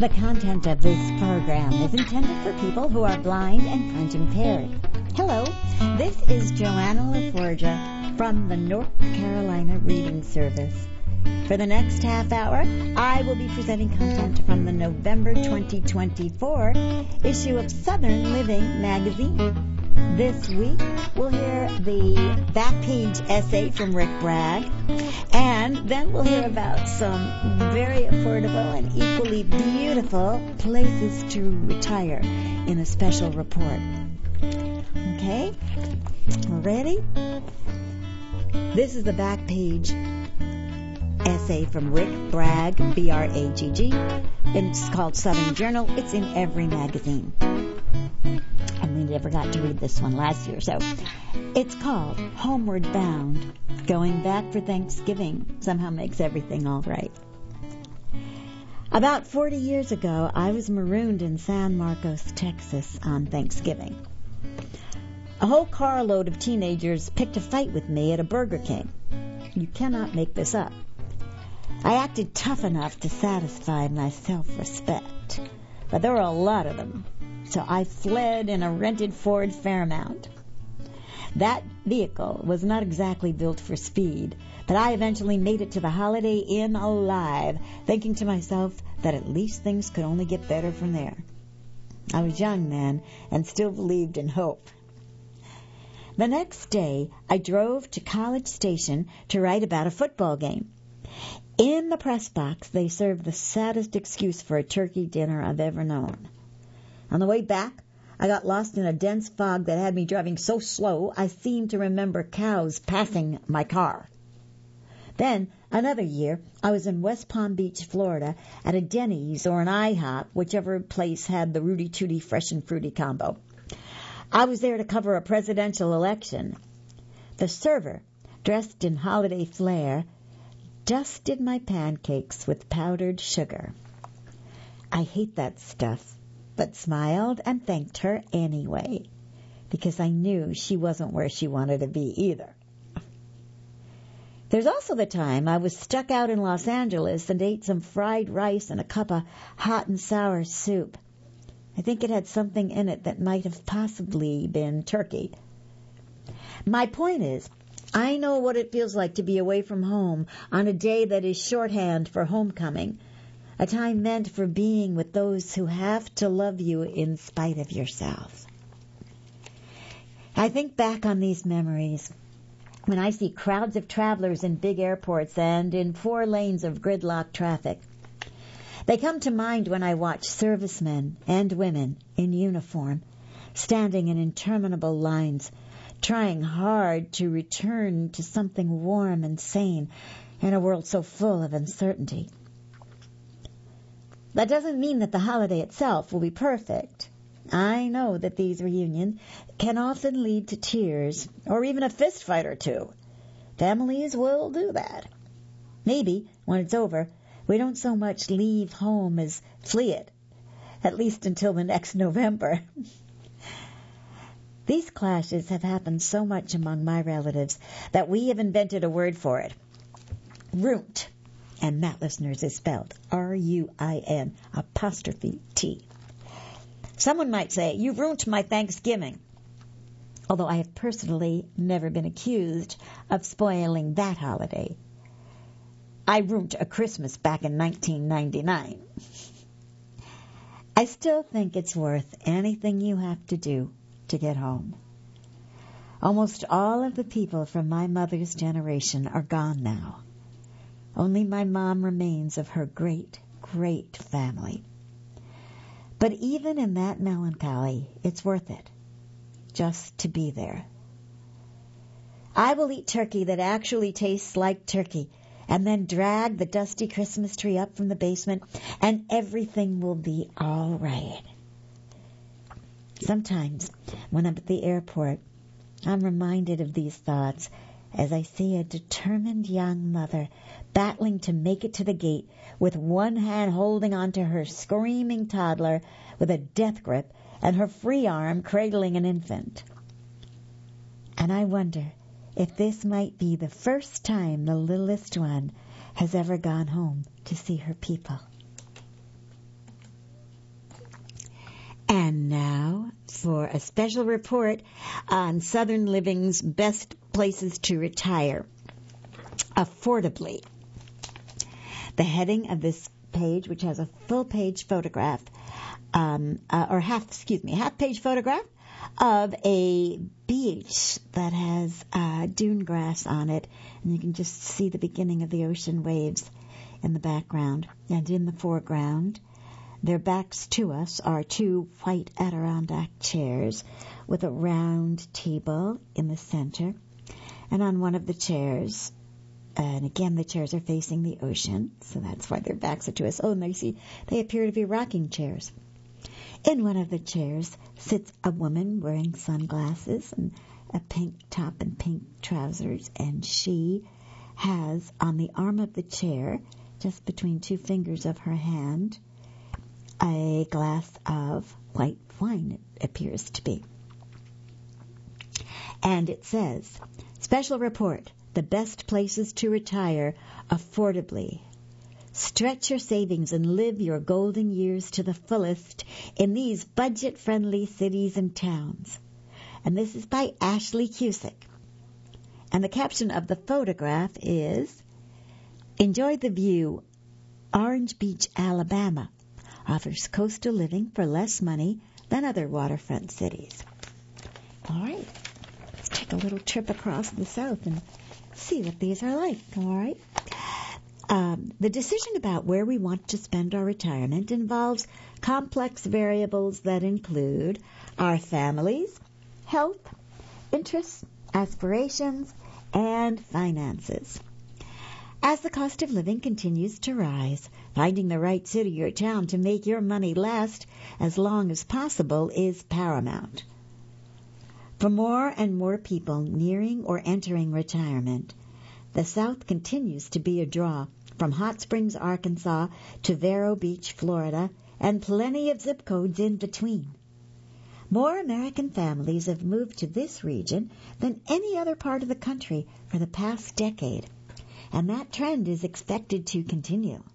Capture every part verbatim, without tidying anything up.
The content of this program is intended for people who are blind and print impaired. Hello, this is Joanna LaForgia from the North Carolina Reading Service. For the next half hour, I will be presenting content from the November twenty twenty-four issue of Southern Living magazine. This week, we'll hear the back page essay from Rick Bragg, and then we'll hear about some very affordable and equally beautiful places to retire in a special report. Okay? Ready? This is the back page essay from Rick Bragg, B R A G G. It's called Southern Journal. It's in every magazine. And we never got to read this one last year. So it's called Homeward Bound. Going back for Thanksgiving somehow makes everything all right. About forty years ago, I was marooned in San Marcos, Texas on Thanksgiving. A whole carload of teenagers picked a fight with me at a Burger King. You cannot make this up. I acted tough enough to satisfy my self-respect, but there were a lot of them, so I fled in a rented Ford Fairmount. That vehicle was not exactly built for speed, but I eventually made it to the Holiday Inn alive, thinking to myself that at least things could only get better from there. I was young then and still believed in hope. The next day, I drove to College Station to write about a football game. In the press box, they served the saddest excuse for a turkey dinner I've ever known. On the way back, I got lost in a dense fog that had me driving so slow I seemed to remember cows passing my car. Then, another year, I was in West Palm Beach, Florida, at a Denny's or an IHOP, whichever place had the Rudy Tooty Fresh and Fruity combo. I was there to cover a presidential election. The server, dressed in holiday flair, dusted my pancakes with powdered sugar. I hate that stuff, but smiled and thanked her anyway, because I knew she wasn't where she wanted to be either. There's also the time I was stuck out in Los Angeles and ate some fried rice and a cup of hot and sour soup. I think it had something in it that might have possibly been turkey. My point is, I know what it feels like to be away from home on a day that is shorthand for homecoming, a time meant for being with those who have to love you in spite of yourself. I think back on these memories when I see crowds of travelers in big airports and in four lanes of gridlock traffic. They come to mind when I watch servicemen and women in uniform standing in interminable lines, trying hard to return to something warm and sane in a world so full of uncertainty. That doesn't mean that the holiday itself will be perfect. I know that these reunions can often lead to tears or even a fist fight or two. Families will do that. Maybe, when it's over, we don't so much leave home as flee it, at least until the next November. These clashes have happened so much among my relatives that we have invented a word for it. Ruint. And that, listeners, is spelled R U I N apostrophe T. Someone might say, "You ruined my Thanksgiving," although I have personally never been accused of spoiling that holiday. I ruined a Christmas back in nineteen ninety-nine. I still think it's worth anything you have to do to get home. Almost all of the people from my mother's generation are gone now. Only my mom remains of her great, great family. But even in that melancholy, it's worth it, just to be there. I will eat turkey that actually tastes like turkey, and then drag the dusty Christmas tree up from the basement, and everything will be all right. Sometimes, when I'm at the airport, I'm reminded of these thoughts as I see a determined young mother battling to make it to the gate with one hand holding onto her screaming toddler with a death grip and her free arm cradling an infant. And I wonder if this might be the first time the littlest one has ever gone home to see her people. And now for a special report on Southern Living's best places to retire affordably. The heading of this page, which has a full-page photograph, um, uh, or half, excuse me, half-page photograph of a beach that has uh, dune grass on it, and you can just see the beginning of the ocean waves in the background. And in the foreground, their backs to us are two white Adirondack chairs with a round table in the center. And on one of the chairs, and again the chairs are facing the ocean, so that's why their backs are to us. Oh, and they see they appear to be rocking chairs. In one of the chairs sits a woman wearing sunglasses and a pink top and pink trousers, and she has on the arm of the chair, just between two fingers of her hand, a glass of white wine, it appears to be. And it says, special report, the best places to retire affordably. Stretch your savings and live your golden years to the fullest in these budget-friendly cities and towns. And this is by Ashley Cusick. And the caption of the photograph is, enjoy the view. Orange Beach, Alabama offers coastal living for less money than other waterfront cities. All right, let's take a little trip across the South and see what these are like. All right. Um, the decision about where we want to spend our retirement involves complex variables that include our families, health, interests, aspirations, and finances. As the cost of living continues to rise, finding the right city or town to make your money last as long as possible is paramount. For more and more people nearing or entering retirement, the South continues to be a draw, from Hot Springs, Arkansas to Vero Beach, Florida, and plenty of zip codes in between. More American families have moved to this region than any other part of the country for the past decade, and that trend is expected to continue.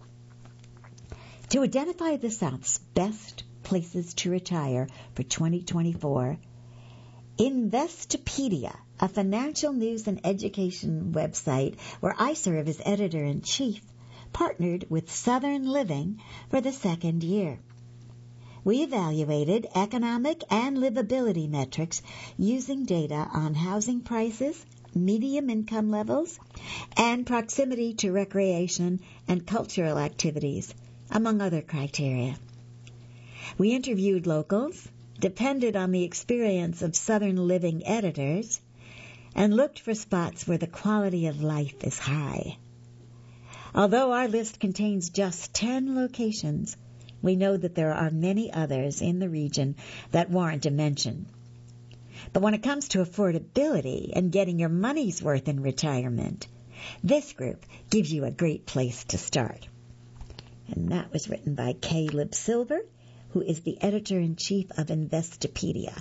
To identify the South's best places to retire for twenty twenty-four, Investopedia, a financial news and education website where I serve as editor-in-chief, partnered with Southern Living for the second year. We evaluated economic and livability metrics using data on housing prices, medium income levels, and proximity to recreation and cultural activities, among other criteria. We interviewed locals, depended on the experience of Southern Living editors, and looked for spots where the quality of life is high. Although our list contains just ten locations, we know that there are many others in the region that warrant a mention. But when it comes to affordability and getting your money's worth in retirement, this group gives you a great place to start. And that was written by Caleb Silver, who is the editor-in-chief of Investopedia.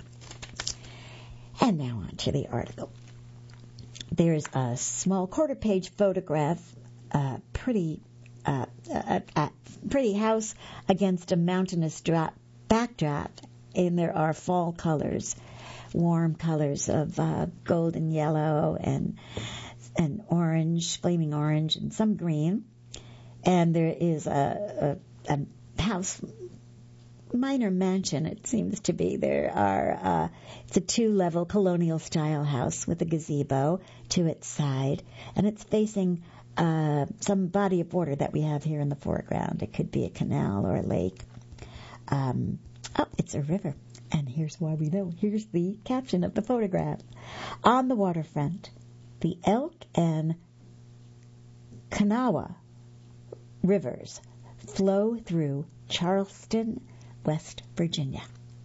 And now on to the article. There's a small quarter-page photograph, uh, pretty, uh, a, a pretty house against a mountainous drop, backdrop, and there are fall colors, warm colors of uh, golden yellow and and orange, flaming orange, and some green. And there is a, a, a house, minor mansion, it seems to be. There are, uh, it's a two-level colonial-style house with a gazebo to its side, and it's facing uh, some body of water that we have here in the foreground. It could be a canal or a lake. Um, oh, it's a river, and here's why we know. Here's the caption of the photograph. On the waterfront, the Elk and Kanawha rivers flow through Charleston, West Virginia.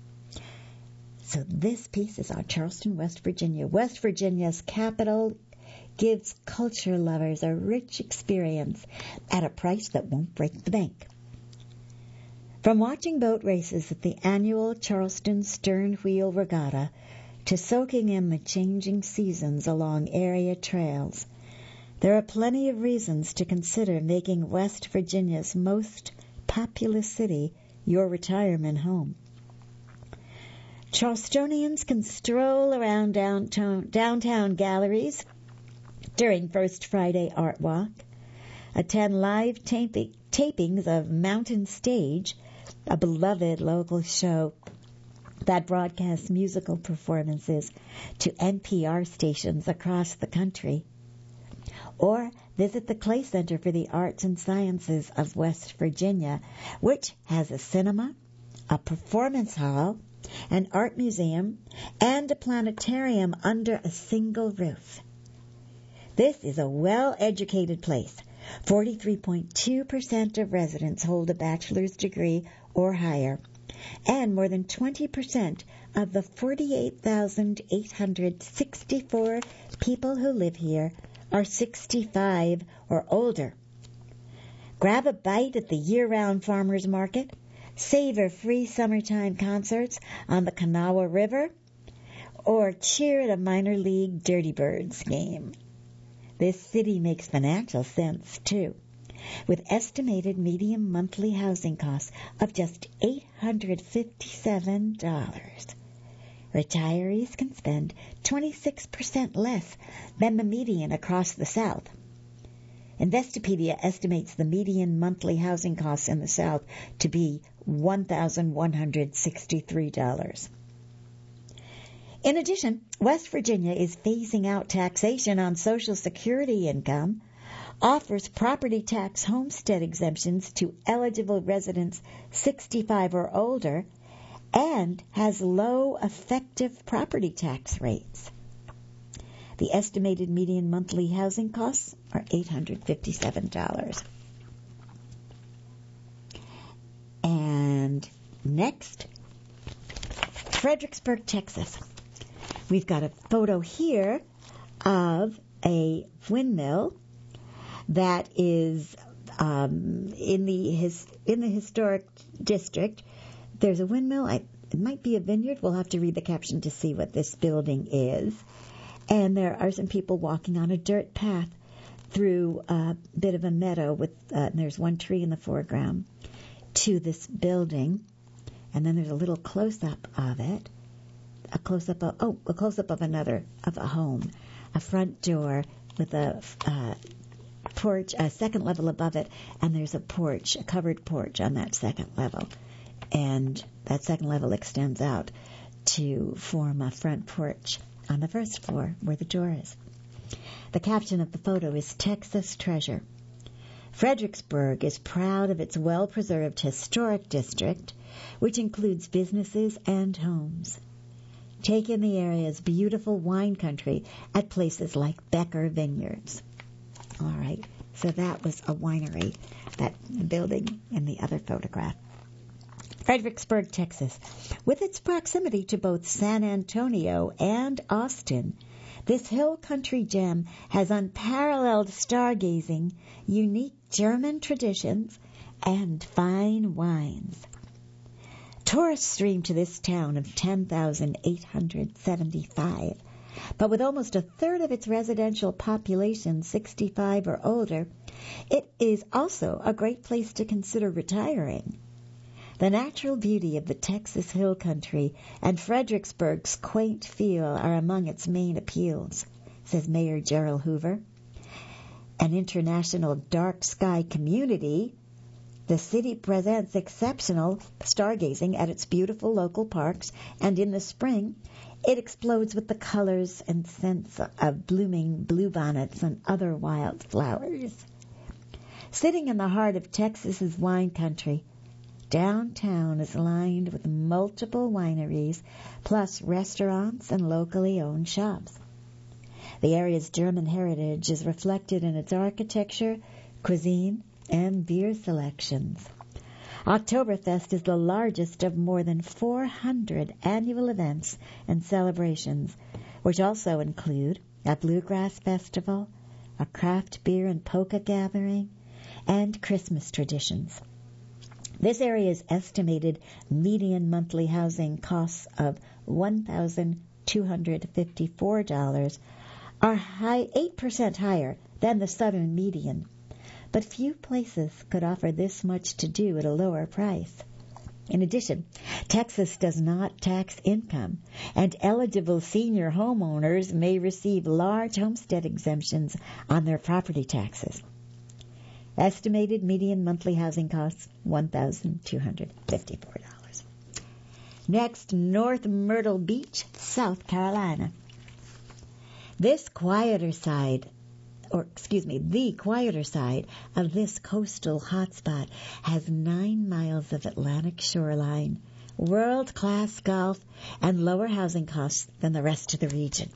So this piece is on Charleston, West Virginia. West Virginia's capital gives culture lovers a rich experience at a price that won't break the bank. From watching boat races at the annual Charleston Stern Wheel Regatta to soaking in the changing seasons along area trails, there are plenty of reasons to consider making West Virginia's most populous city your retirement home. Charlestonians can stroll around downtown, downtown galleries during First Friday Art Walk, attend live taping, tapings of Mountain Stage, a beloved local show that broadcasts musical performances to N P R stations across the country, or visit the Clay Center for the Arts and Sciences of West Virginia, which has a cinema, a performance hall, an art museum, and a planetarium under a single roof. This is a well-educated place. forty-three point two percent of residents hold a bachelor's degree or higher, and more than twenty percent of the forty-eight thousand eight hundred sixty-four people who live here are sixty-five or older. Grab a bite at the year-round farmers market, savor free summertime concerts on the Kanawha River, or cheer at a minor league Dirty Birds game. This city makes financial sense, too, with estimated median monthly housing costs of just eight hundred fifty-seven dollars. Retirees can spend twenty-six percent less than the median across the South. Investopedia estimates the median monthly housing costs in the South to be one thousand one hundred sixty-three dollars. In addition, West Virginia is phasing out taxation on Social Security income, offers property tax homestead exemptions to eligible residents sixty-five or older, and has low effective property tax rates. The estimated median monthly housing costs are eight hundred fifty-seven dollars. And next, Fredericksburg, Texas. We've got a photo here of a windmill that is um, in the his, in the historic district. There's a windmill. I, it might be a vineyard. We'll have to read the caption to see what this building is. And there are some people walking on a dirt path through a bit of a meadow with. Uh, and there's one tree in the foreground to this building, and then there's a little close-up of it. A close-up of oh, a close-up of another of a home, a front door with a uh, porch, a second level above it, and there's a porch, a covered porch on that second level, and that second level extends out to form a front porch on the first floor where the door is. The caption of the photo is Texas Treasure. Fredericksburg is proud of its well-preserved historic district, which includes businesses and homes. Take in the area's beautiful wine country at places like Becker Vineyards. All right, so that was a winery, that building in the other photograph. Fredericksburg, Texas. With its proximity to both San Antonio and Austin, this hill country gem has unparalleled stargazing, unique German traditions, and fine wines. Tourists stream to this town of ten thousand eight hundred seventy-five, but with almost a third of its residential population sixty-five or older, it is also a great place to consider retiring. The natural beauty of the Texas Hill Country and Fredericksburg's quaint feel are among its main appeals, says Mayor Gerald Hoover. An international dark sky community, the city presents exceptional stargazing at its beautiful local parks, and in the spring, it explodes with the colors and scents of blooming bluebonnets and other wild flowers. Sitting in the heart of Texas's wine country, downtown is lined with multiple wineries, plus restaurants and locally owned shops. The area's German heritage is reflected in its architecture, cuisine, and beer selections. Oktoberfest is the largest of more than four hundred annual events and celebrations, which also include a bluegrass festival, a craft beer and polka gathering, and Christmas traditions. This area's estimated median monthly housing costs of one thousand two hundred fifty-four dollars are high, eight percent higher than the southern median, but few places could offer this much to do at a lower price. In addition, Texas does not tax income, and eligible senior homeowners may receive large homestead exemptions on their property taxes. Estimated median monthly housing costs, one thousand two hundred fifty-four dollars. Next, North Myrtle Beach, South Carolina. This quieter side, or excuse me, the quieter side of this coastal hotspot has nine miles of Atlantic shoreline, world-class golf, and lower housing costs than the rest of the region.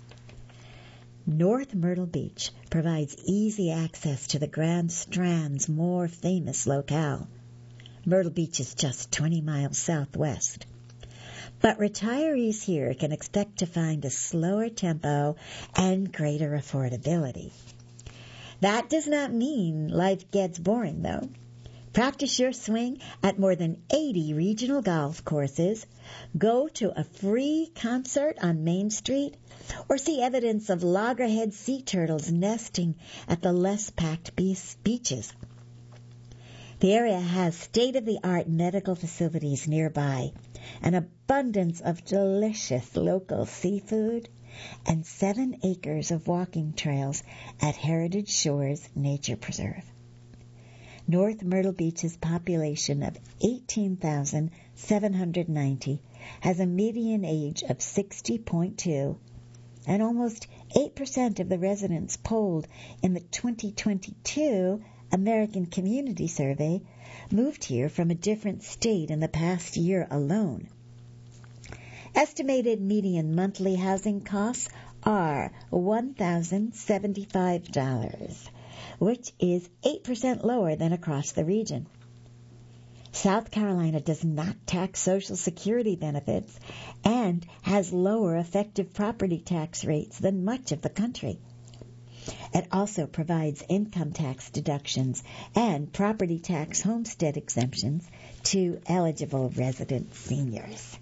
North Myrtle Beach provides easy access to the Grand Strand's more famous locale. Myrtle Beach is just twenty miles southwest. But retirees here can expect to find a slower tempo and greater affordability. That does not mean life gets boring, though. Practice your swing at more than eighty regional golf courses, go to a free concert on Main Street, or see evidence of loggerhead sea turtles nesting at the less packed beaches. The area has state-of-the-art medical facilities nearby, an abundance of delicious local seafood, and seven acres of walking trails at Heritage Shores Nature Preserve. North Myrtle Beach's population of eighteen thousand seven hundred ninety has a median age of sixty point two, and almost eight percent of the residents polled in the twenty twenty-two American Community Survey moved here from a different state in the past year alone. Estimated median monthly housing costs are one thousand seventy-five dollars, which is eight percent lower than across the region. South Carolina does not tax Social Security benefits and has lower effective property tax rates than much of the country. It also provides income tax deductions and property tax homestead exemptions to eligible resident seniors.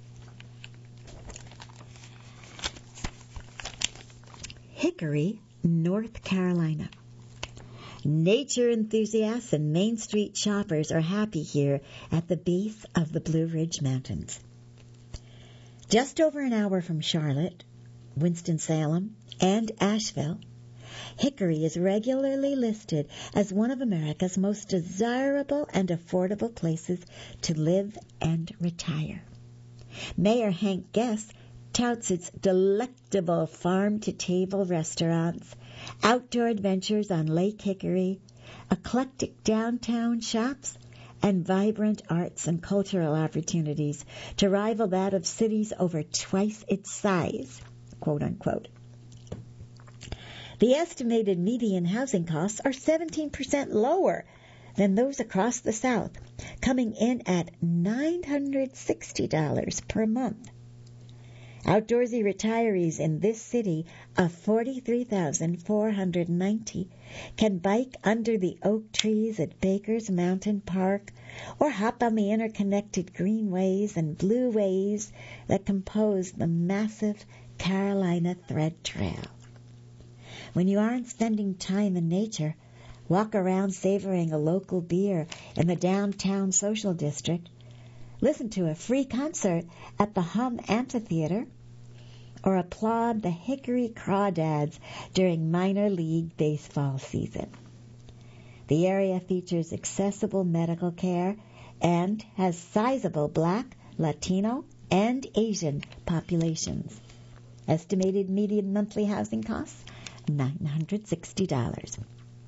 Hickory, North Carolina. Nature enthusiasts and Main Street shoppers are happy here at the base of the Blue Ridge Mountains. Just over an hour from Charlotte, Winston-Salem, and Asheville, Hickory is regularly listed as one of America's most desirable and affordable places to live and retire. Mayor Hank Guest touts its delectable farm-to-table restaurants, outdoor adventures on Lake Hickory, eclectic downtown shops, and vibrant arts and cultural opportunities to rival that of cities over twice its size, quote unquote. The estimated median housing costs are seventeen percent lower than those across the South, coming in at nine hundred sixty dollars per month. Outdoorsy retirees in this city of forty-three thousand four hundred ninety can bike under the oak trees at Baker's Mountain Park or hop on the interconnected greenways and blueways that compose the massive Carolina Thread Trail. When you aren't spending time in nature, walk around savoring a local beer in the downtown social district, listen to a free concert at the Hum Amphitheater, or applaud the Hickory Crawdads during minor league baseball season. The area features accessible medical care and has sizable Black, Latino, and Asian populations. Estimated median monthly housing costs, nine hundred sixty dollars.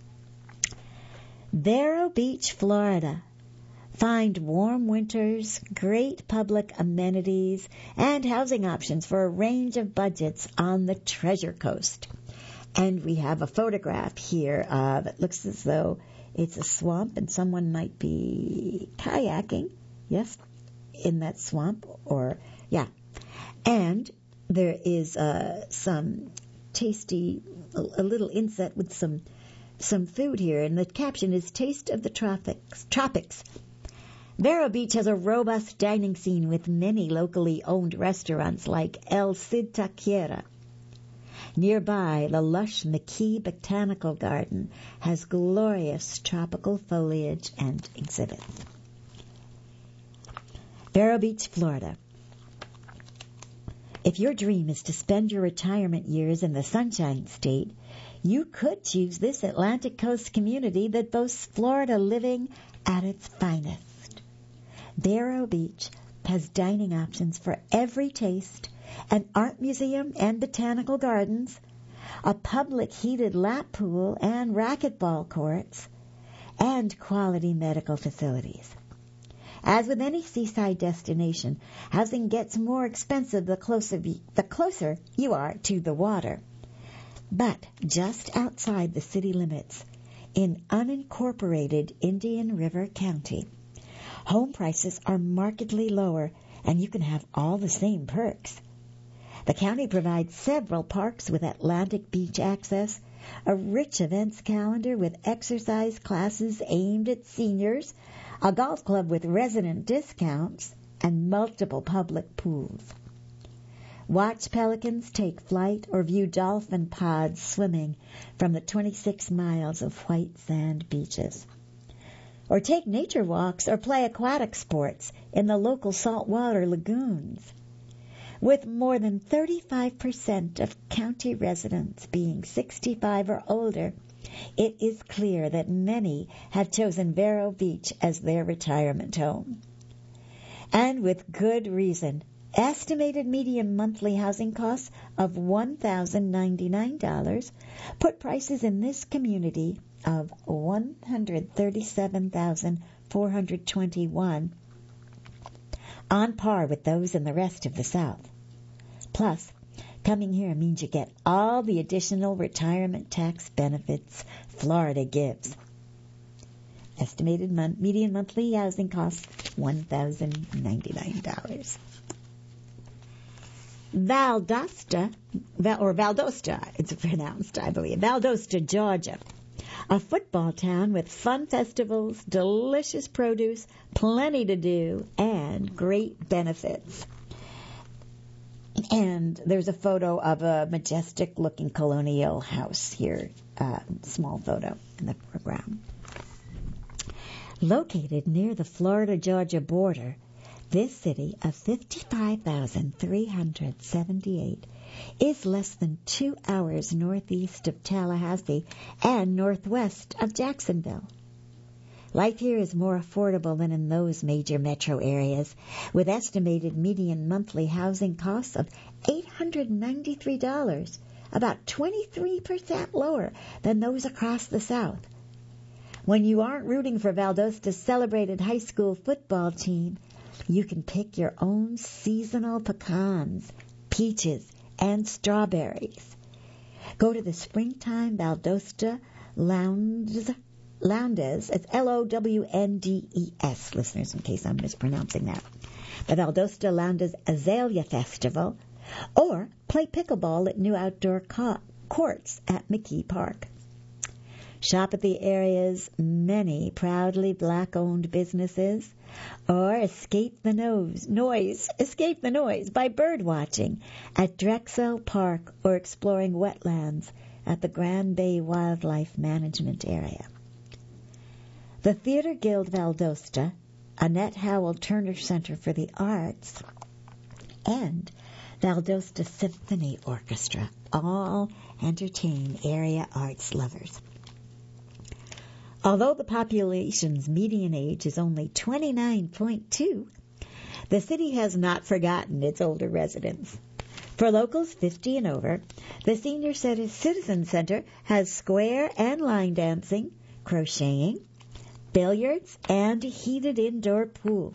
Vero Beach, Florida. Find warm winters, great public amenities, and housing options for a range of budgets on the Treasure Coast. And we have a photograph here of, it looks as though it's a swamp and someone might be kayaking, yes, in that swamp, or, yeah. And there is uh, some tasty, a, a little inset with some some food here, and the caption is Taste of the Tropics. Tropics. Vero Beach has a robust dining scene with many locally owned restaurants like El Cid Taquera. Nearby, the lush McKee Botanical Garden has glorious tropical foliage and exhibits. Vero Beach, Florida. If your dream is to spend your retirement years in the Sunshine State, you could choose this Atlantic Coast community that boasts Florida living at its finest. Vero Beach has dining options for every taste, an art museum and botanical gardens, a public heated lap pool and racquetball courts, and quality medical facilities. As with any seaside destination, housing gets more expensive the closer, the closer you are to the water. But just outside the city limits, in unincorporated Indian River County, home prices are markedly lower, and you can have all the same perks. The county provides several parks with Atlantic Beach access, a rich events calendar with exercise classes aimed at seniors, a golf club with resident discounts, and multiple public pools. Watch pelicans take flight or view dolphin pods swimming from the twenty-six miles of white sand beaches. Or take nature walks or play aquatic sports in the local saltwater lagoons. With more than thirty-five percent of county residents being sixty-five or older, it is clear that many have chosen Vero Beach as their retirement home. And with good reason. Estimated median monthly housing costs of one thousand ninety-nine dollars put prices in this community of one hundred thirty-seven thousand four hundred twenty-one dollars on par with those in the rest of the South. Plus, coming here means you get all the additional retirement tax benefits Florida gives. Estimated mon- median monthly housing costs, one thousand ninety-nine dollars. Valdosta, or Valdosta, it's pronounced, I believe, Valdosta, Georgia. A football town with fun festivals, delicious produce, plenty to do, and great benefits. And there's a photo of a majestic-looking colonial house here, uh, small photo in the foreground. Located near the Florida-Georgia border, this city of fifty-five thousand three hundred seventy-eight is less than two hours northeast of Tallahassee and northwest of Jacksonville. Life here is more affordable than in those major metro areas, with estimated median monthly housing costs of eight hundred ninety-three dollars, about twenty-three percent lower than those across the South. When you aren't rooting for Valdosta's celebrated high school football team, you can pick your own seasonal pecans, peaches, and strawberries. Go to the Springtime Valdosta Lounges, Lowndes, it's L O W N D E S, listeners, in case I'm mispronouncing that, the Valdosta Lowndes Azalea Festival, or play pickleball at new outdoor co- courts at McKee Park. Shop at the area's many proudly black-owned businesses, or escape the nose, noise, escape the noise by bird watching at Drexel Park or exploring wetlands at the Grand Bay Wildlife Management Area. The Theater Guild Valdosta, Annette Howell Turner Center for the Arts, and Valdosta Symphony Orchestra all entertain area arts lovers. Although the population's median age is only twenty-nine point two, the city has not forgotten its older residents. For locals fifty and over, the Senior Citizen Center has square and line dancing, crocheting, billiards, and a heated indoor pool.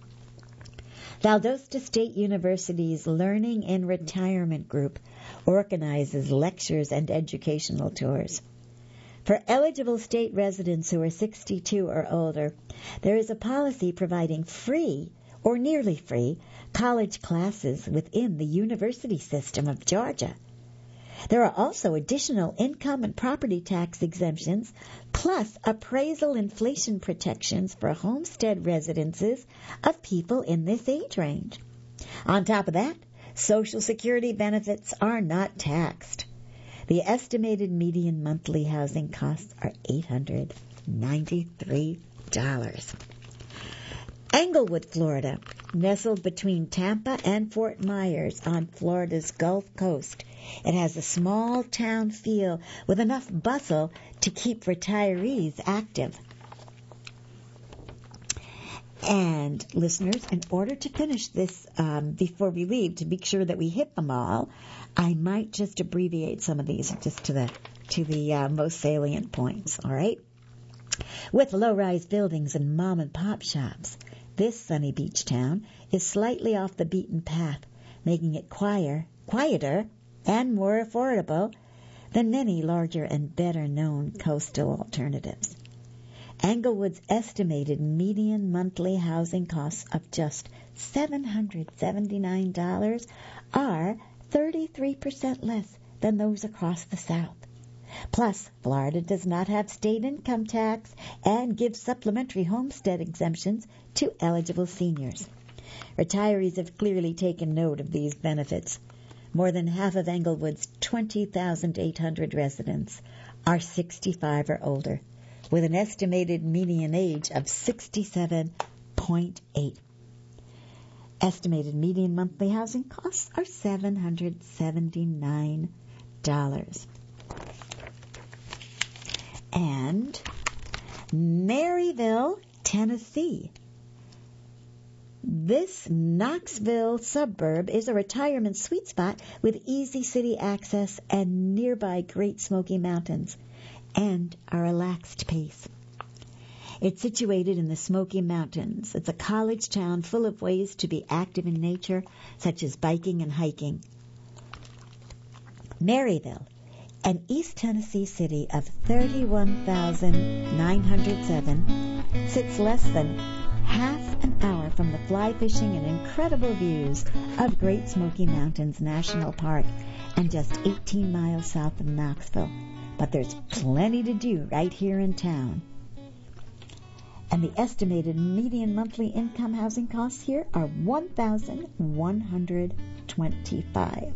Valdosta State University's Learning in Retirement Group organizes lectures and educational tours. For eligible state residents who are sixty-two or older, there is a policy providing free or nearly free college classes within the university system of Georgia. There are also additional income and property tax exemptions, plus appraisal inflation protections for homestead residences of people in this age range. On top of that, Social Security benefits are not taxed. The estimated median monthly housing costs are eight hundred ninety-three dollars. Englewood, Florida. nestled between Tampa and Fort Myers on Florida's Gulf Coast. It has a small town feel with enough bustle to keep retirees active. And listeners, in order to finish this um, before we leave, to make sure that we hit them all, I might just abbreviate some of these just to the to the uh, most salient points. All right. With low-rise buildings and mom-and-pop shops, this sunny beach town is slightly off the beaten path, making it quieter, quieter and more affordable than many larger and better-known coastal alternatives. Englewood's estimated median monthly housing costs of just seven hundred seventy-nine dollars are thirty-three percent less than those across the South. Plus, Florida does not have state income tax and gives supplementary homestead exemptions to eligible seniors. Retirees have clearly taken note of these benefits. More than half of Englewood's twenty thousand eight hundred residents are sixty-five or older, with an estimated median age of sixty-seven point eight. Estimated median monthly housing costs are seven hundred seventy-nine dollars. And Maryville, Tennessee. This Knoxville suburb is a retirement sweet spot with easy city access and nearby Great Smoky Mountains and a relaxed pace. It's situated in the Smoky Mountains. It's a college town full of ways to be active in nature, such as biking and hiking. Maryville, an East Tennessee city of thirty-one thousand nine hundred seven, sits less than half an hour from the fly fishing and incredible views of Great Smoky Mountains National Park and just eighteen miles south of Knoxville. But there's plenty to do right here in town. And the estimated median monthly income housing costs here are one thousand one hundred twenty-five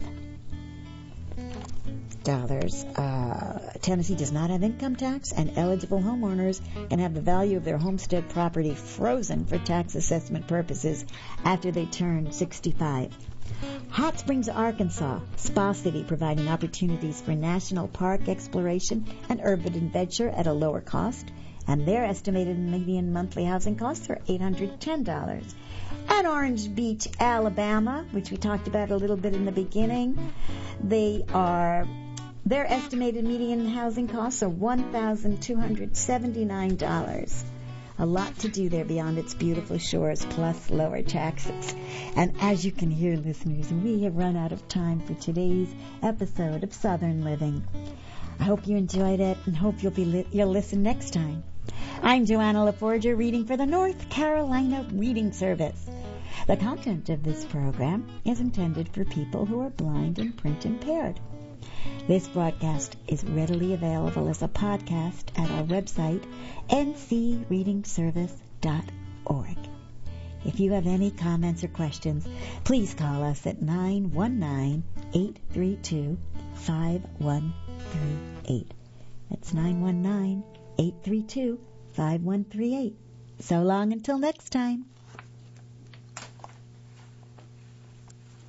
dollars. Uh, Tennessee does not have income tax, and eligible homeowners can have the value of their homestead property frozen for tax assessment purposes after they turn sixty-five. Hot Springs, Arkansas, Spa City, providing opportunities for national park exploration and urban adventure at a lower cost, and their estimated median monthly housing costs are eight hundred ten dollars. At Orange Beach, Alabama, which we talked about a little bit in the beginning, they are their estimated median housing costs are one thousand two hundred seventy-nine dollars. A lot to do there beyond its beautiful shores, plus lower taxes. And as you can hear, listeners, we have run out of time for today's episode of Southern Living. I hope you enjoyed it and hope you'll be li- you'll listen next time. I'm Joanna LaForgia, reading for the North Carolina Reading Service. The content of this program is intended for people who are blind and print impaired. This broadcast is readily available as a podcast at our website, n c reading service dot org. If you have any comments or questions, please call us at nine one nine, eight three two, five one three eight. That's nine one nine, eight three two, five one three eight. So long until next time.